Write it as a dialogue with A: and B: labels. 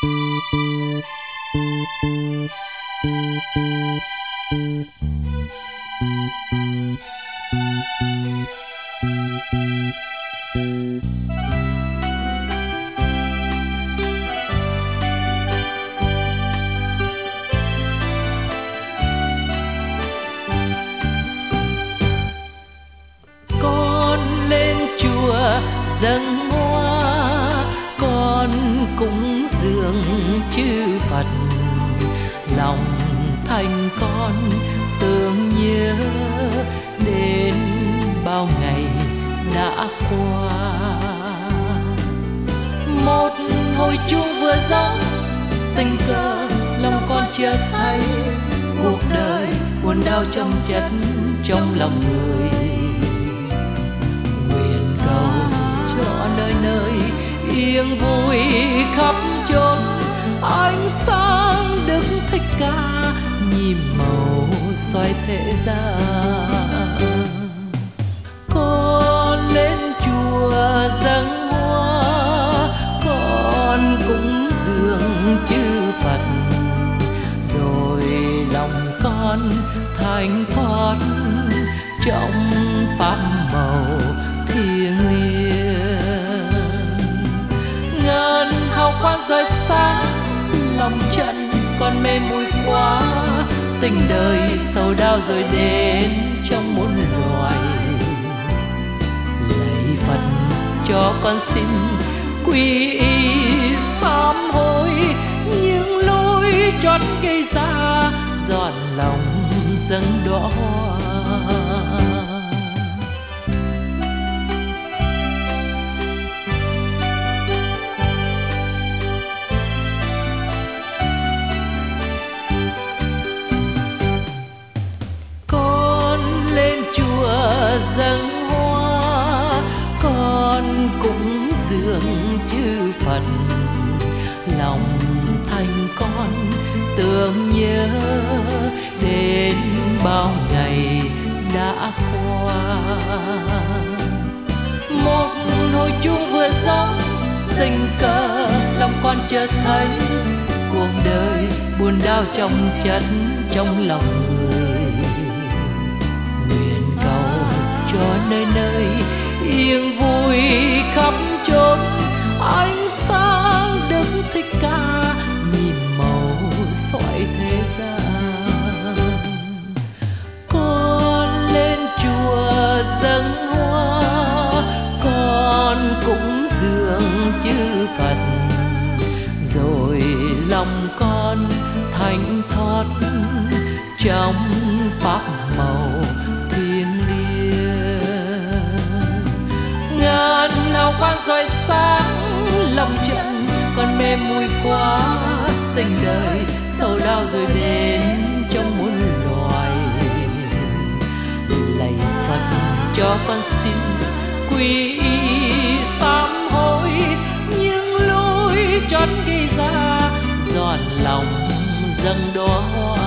A: dâng hoa con cúng dường chư Phật, lòng thành con tưởng nhớ đến bao ngày đã qua. Một hồi chuông vừa gió, tình cờ lòng con chợt thấy cuộc đời buồn đau chồng chất trong lòng người. Nguyện cầu cho nơi nơi yên vui khắp chốn, ánh sáng Đức Thích Ca nhịp màu soi thế gian. Con lên chùa dâng hoa, con cúng dường chư Phật, rồi lòng con thanh thoát trong pháp màu thiêng liêng. Ngân hào quang rọi sáng lòng chân con mê muội quá, tình đời sầu đau rồi đến trong muôn loài. Lạy Phật cho con xin quy y sám hối những lối trót gây ra, dọn lòng dâng đóa hoa. Dâng hoa con cúng dường chư Phật, lòng thành con tưởng nhớ đến bao ngày đã qua. Một hồi chuông vừa gió, tình cờ lòng con chợt thấy cuộc đời buồn đau chồng chất trong lòng người. Cho nơi nơi yên vui khắp chốn, ánh sáng Đức Thích Ca nhịp màu soi thế gian. Con lên chùa dâng hoa, con cúng dường chư Phật, rồi lòng con thanh thoát trong pháp màu thiêng liêng. Ngàn hào quang rọi sáng lòng chân con mê muội quá, tình đời sầu đau rồi đến trong muôn loài. Lạy Phật cho con xin quy y sám hối những lối trót gây ra, dọn lòng dâng đóa hoa.